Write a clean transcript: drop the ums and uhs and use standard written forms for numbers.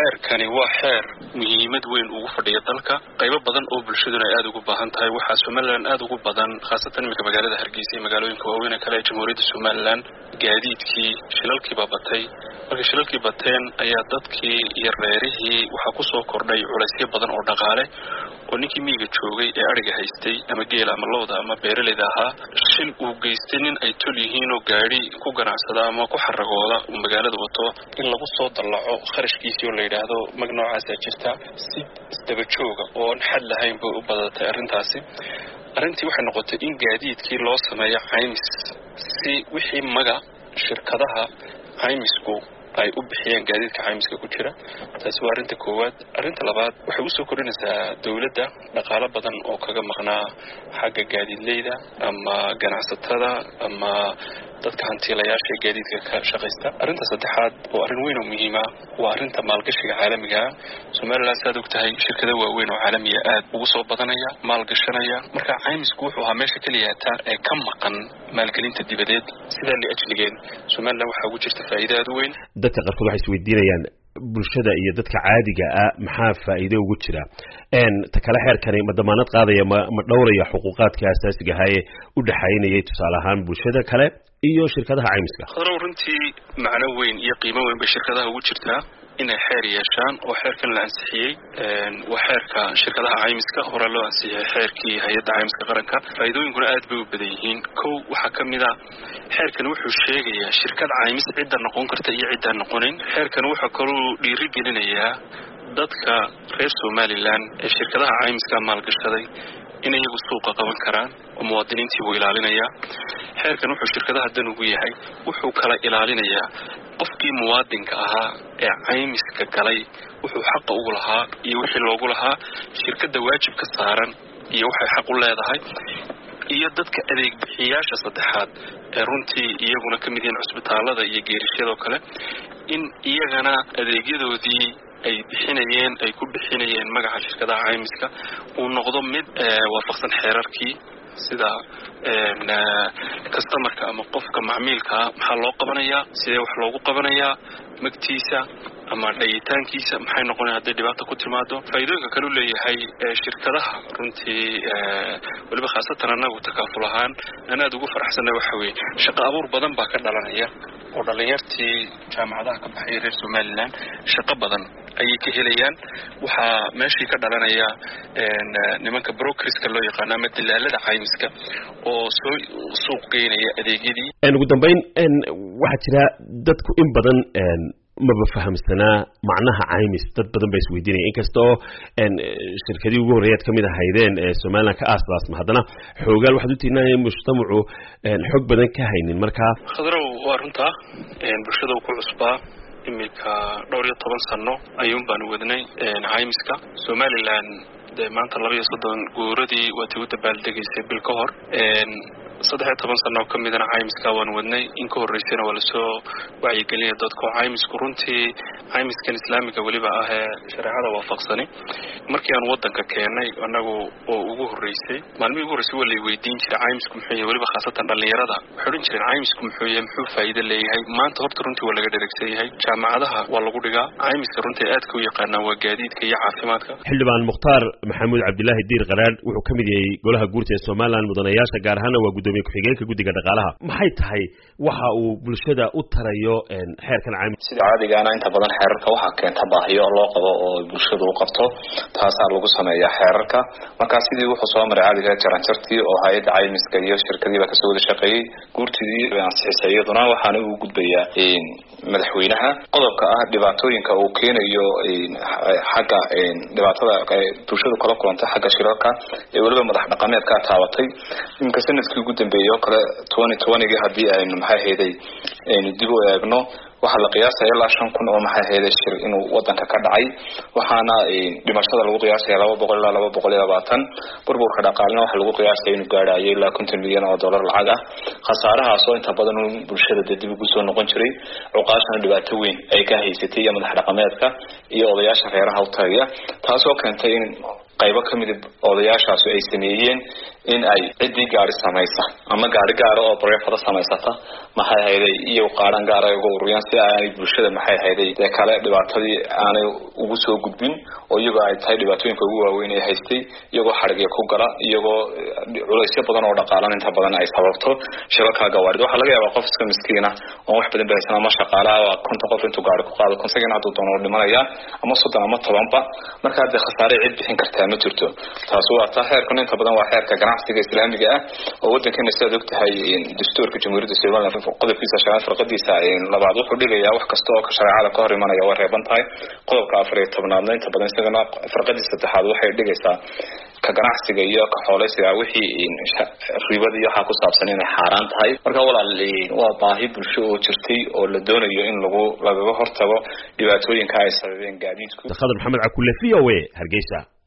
xeerkani waa xeer muhiimad weyn ugu fadhiya dalka qaybo badan oo bulshaduna aad ugu baahan tahay waxa Soomaaliland aad ugu badan khaasatan magaalada Hargeysa iyo magaalooyinka waaweyn kale ee Jamhuuriyadda Soomaaliland gaadiidkii shilalkii babatay markii shilalkii bateen ayaa dadkii iyo reerihii waxa ku soo kordhay culaysyo badan oo dhaqaale oo ninkii miyiga joogay ee ariga haystay ama geel ama looda ama beeraleyda ahaa shil uu geystay nin ay tol yihiin oo gaari ku ganacsada ama ku xaragooda magaalada wato in lagu soo dalaco kharashkiisa oo la yiraahdo magnuucaas jirta si isdaba jooga oo xad lahayn buu u badatay arintii waxay noqotay in gaadiidkii loo sameeyo caymis si wixii maga shirkadaha caymisku ay u bixiyeen gaadiidka caymiska ku jira taasi waa arinta koowaad arinta labaad waxay u soo korinaysaa dawladda dhaqaale badan oo kaga maqnaa xagga gaadiidleyda ama ganacsatada ama dadka hantiilayaasha gaadiidka ka shaqeysta arinta saddexaad oo arin weyn oo muhiim ah waa arinta maalgashiga caalamiga ah Soomaaliland saad ogtahay shirkado waaweyn oo caalami ah aad ugu soo badanaya maalgashanaya marka caymisku wuxuu ahaa meesha kaliya ee ka maqan maalgelinta dibadeed sida la ajligeen Soomaaliland waxa ugu jirta faa'iido aad u weyn dadka qarkood waxay isweydiinayaan bulshada iyo dadka caadiga ah maxaa faa'iido ugu jira ta kala xeerkani ma damaanad qaadaya ma dhowraya xuquuqaadka asaasiga ah ee u dhaxaynayay tusaale ahaan bulshada kale iyo shirkadaha caymiska runtii macno weyn iyo qiimo weyn bay shirkadaha ugu jirtaa inay xeer yeeshaan oo xeerkan la ansixiyay waa xeerka shirkadaha caymiska hore loo ansixiyay xeerkii hay'adda caymiska qaranka faa'iidooyinkuna aad bay u badan yihiin kow waxa kamid ah xeerkan wuxuu sheegayaa shirkad caymis cidda noqon karta iyo cidda noqonin xeerkan wuxuu kaloo dhiirigelinayaa dadka reer Soomaaliland ee shirkadaha caymiska maalgashaday in iyagu suuqa qaban karaan oo muwaadiniintii uu ilaalinaya xeerkan wuxuu shirkadaha dan ugu yahay wuxuu kala ilaalinayaa qofkii muwaadinka ahaa ee caymiska galay wuxuu xaq ugu lahaa iyo wixii loogu lahaa shirkadda waajibka saaran iyo waxay xaq u leedahay iyo dadka adeeg bixiyaasha saddexaad ee runtii iyaguna ka mid yihiin cusbitaalada iyo geerishada kale in iyagana adeegyadoodii ay bixinayeen ay ku bixinayeen magaca shirkadaha caymiska uu noqdo mid waafaqsan xeerarkii sida customerka ama qofka macmiilka maxaa loo qabanayaa sidee wax loogu qabanayaa magtiisa ama dhayitaankiisa maxay noqonaysaa haddii dhibaato ku timaado faa'iidooyinka kale uu leeyahay shirkadaha runtii waliba khaasatan anagu takaaful ahaan aad ugu faraxsanahay waxa weeye shaqo abuur badan baa ka dhalanaya oo dhalinyartii jaamacadaha ka baxay reer Soomaaliland shaqo badan ayay ka helayaan waxa meeshii ka dhalanaya nimanka brokerska loo yaqaan ama dilaalada caymiska oo soo suuq geynaya adeegyadii ugu dambeyn waxa jira dadku in badan ma fahamsana macnaha caymis dad badan bay isweydiinayaan inkastoo shirkadii ugu horeeyay kamid ahaydeen Soomaaliland ka aasaasan haddana xoogaal waxa uu tiinayay mujtamacu xog badan ka haynin marka khadrow waa runta bulshada ku cusbaa imika dhowr iyo 10 sano ayuun baan wadnay caymiska Soomaaliland maanta 32 guuradii watii u dabaaldegayay bil ka hor 13 sano kamidna caymiska waan wadnay in ka horeysayna wala soo wacyigelinay dadka caymisku runtii caymiskan islaamiga waliba ah shariicada waafaqsani markii aan wadanka keenay anagu oo ugu horeysay maalmihii ugu horeysay wali weydiin jiray caymisku muxuu yahay waliba khaasatan dhalinyarada waxay oran jireen caymisku muxuu yahay muxuu faa'iido leeyahay maanta horta runtii waa laga dheregsan yahay jaamacadaha waa lagu dhigaa caymiska runtii aad ka u yaqaanaa waa gaadiidka iyo caafimaadka xildhibaan Mukhtaar Maxamuud Cabdilaahi Diir Qaraad wuxuu kamid yahay golaha guurta ee Soomaaliland mudanayaasha gaar ahaan waa gudoomiye ku-xigeenka guddiga dhaqaalaha maxay tahay waxa uu bulshada u tarayo xeerkan caymis sida caadiga ah inta badan xeerarka waxa keenta baahiyo loo qabo oo bulshadu u qabto taas lagu sameeyaa xeerarka marka sidii wuxuu soo maray caadiga jaranjartii oo hay'adda caymiska iyo shirkadiiba ka soo wada shaqeeyay guurtidii ansixisay iyaduna waxaana uu gudbayaa madaxweynaha qodobka ah dhibaatooyinka uu keenayo xagga dhibaatada bulshadu kala kulanta xagga shirarka ee waliba madax dhaqameedka taabatay inka sanadkii ugu dambeeyay kale 2020 hadii aynu maxay heeday dib u eegno waxa la qiyaasay ilaa 5,000 oo maxay heeday shir inuu wadanka ka dhacay waxaana dhimashada lagu qiyaasay 200 ilaa 220 burburka dhaqaalena waxa lagu qiyaasay inuu gaarayo ilaa 50 milyan oo dollar lacag ah khasaarahaas oo inta badan bulshada dib ugu soo noqon jiray cuqaashana dhibaato weyn ay ka haysatay madax dhaqameedka iyo odayaasha reeraha u tagaya taas oo keentay in qaybo kamid odayaashaas ay sameeyeen in ay cidii gaari samaysa ama gaari gaar oo bareefada samaysata maxay hayday iyo qaaran gaar ah ugu ururiyaan si ay bulshada maxay hayday kale dhibaatadii aanay ugu soo gudbin oo iyagu ay tahay dhibaatooyinka ugu waaweyn ee haystay iyagoo xariga ku gala iyagoo culaysyo badan oo dhaqaalan inta badan ay sababto shirka gawaarida waxa laga yaabaa qof iska miskiina oo wax badan baysan ama shaqaalaha konton qof intuu gaari ku qaado konsegan haduu doono dhimanaya ama 30 ama 10 ba marka hadda khasaare cid bixin kartaa ma jirto taas waa taxeerkan inta badan waa xeerka ganacsiga islaamiga ah oo wadankeena sida og tahay dastuurka jamhuuriyadda Soomaaliya qodobkiisa shaqada farqadiisa labaad wuxuu dhigayaa wax kasta oo ka sharciga ka hor imanaya waa reeban tahay qodobka 14 inta badan isagana farqadiisa saddexaad waxay dhigaysaa ka ganacsiga iyo ka xooleysiga wixii ribada iyo waxa ku saabsan inay xaraan tahay marka walaaliin waa baahi bulsho oo jirtay oo la doonayo in laga hortago dhibaatooyinka ay sababeen gaadiidku Khadar Maxamed Cakulle VOA Hargeysa